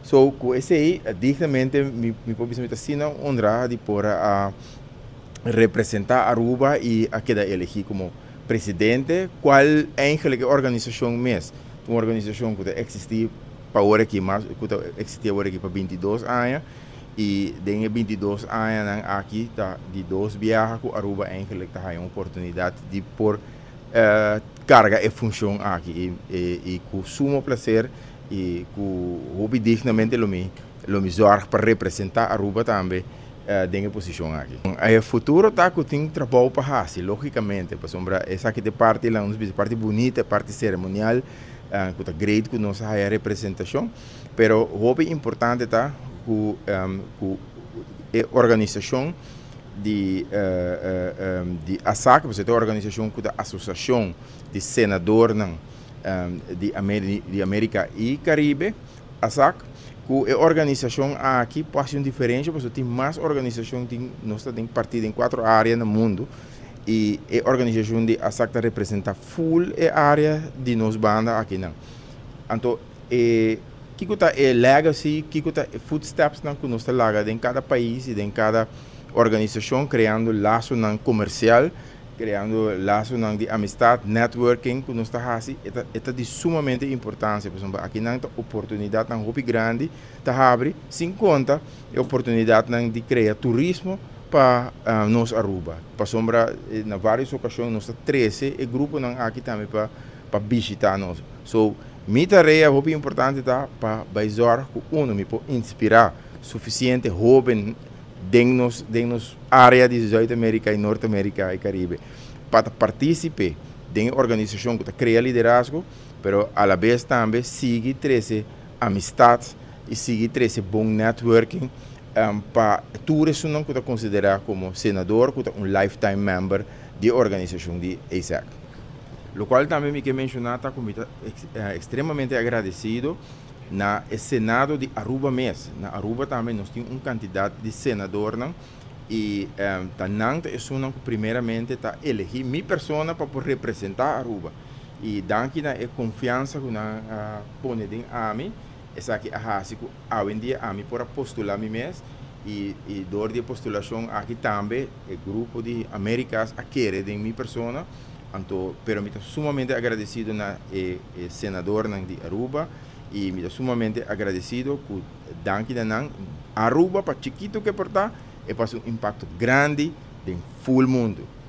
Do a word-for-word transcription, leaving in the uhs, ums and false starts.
So, com esse aí, diretamente, me, me pode me assim, honrar de por a representar Aruba e a queda elegir como presidente, qual eigenlijk organização mesmo. Uma organização que existe para agora aqui, mas que existe agora aqui para vinte e dois anos, e dengue vinte e dois anos aqui, tá, de dois viagens, que Aruba eigenlijk tá uma oportunidade de por uh, carga e função aqui, e, e, e com sumo prazer, e com hobby dignamente lo me lo me zorg para representar Aruba também uh, dengue posição aqui. O futuro tá que tem trabalho para fazer, logicamente, para sombra essa aqui de parte lá, uns parte bonita, parte cerimonial, uh, que tá great que nossa representação, pero hobby importante tá que um, que a organização de uh, uh, um, de A S A C, você tem a organização que da Associação de Senadores um, de, América, de América e Caribe, A S A C, que a organização aqui passa uma diferença, porque tem mais organização, tem, nós temos partido em quatro áreas no mundo, e a organização de A S A C representa full a área de nos banda aqui não. Então, e que que tá é legacy, que que tá footsteps não que nós laga em cada país e em cada organização, criando laço não comercial, criando laço não de amistade, networking que nós está fazendo, é de sumamente importância, por exemplo, aqui não tem oportunidade não hobby grande, tá abre, sem conta a oportunidade não de criar turismo para uh, nós Aruba. Para sombra, na várias ocasiões nós está treze e grupo não aqui também para para visitar nós. So, minha tarefa é importante tá para baizar que uno me pode inspirar suficiente jovem dentro nos área de South América e Norte América e Caribe para participar da organização que cria liderazgo, pero a la vez também sigue treze amistades e sigue treze bom networking um, para tudo isso não que considerar como senador, que um lifetime member da organização de A S A C. O qual também me quer mencionar, tá como é, extremamente agradecido na Senado de Aruba mesmo. Na Aruba também nós temos um candidato de senador, não? E um, tá não é só que primeiramente tá elegir minha pessoa para representar Aruba. E daqui na é confiança que na uh, põe em a mim, essa aqui a rásico a dia a mim para postular mim mesmo. E e dor de postulação aqui também o grupo de Américas a querer de minha pessoa. Então, pero me estou sumamente agradecido na eh, eh, senador de Aruba e me estou sumamente agradecido que danke da Aruba para chiquito que portar e para um impacto grande em full mundo.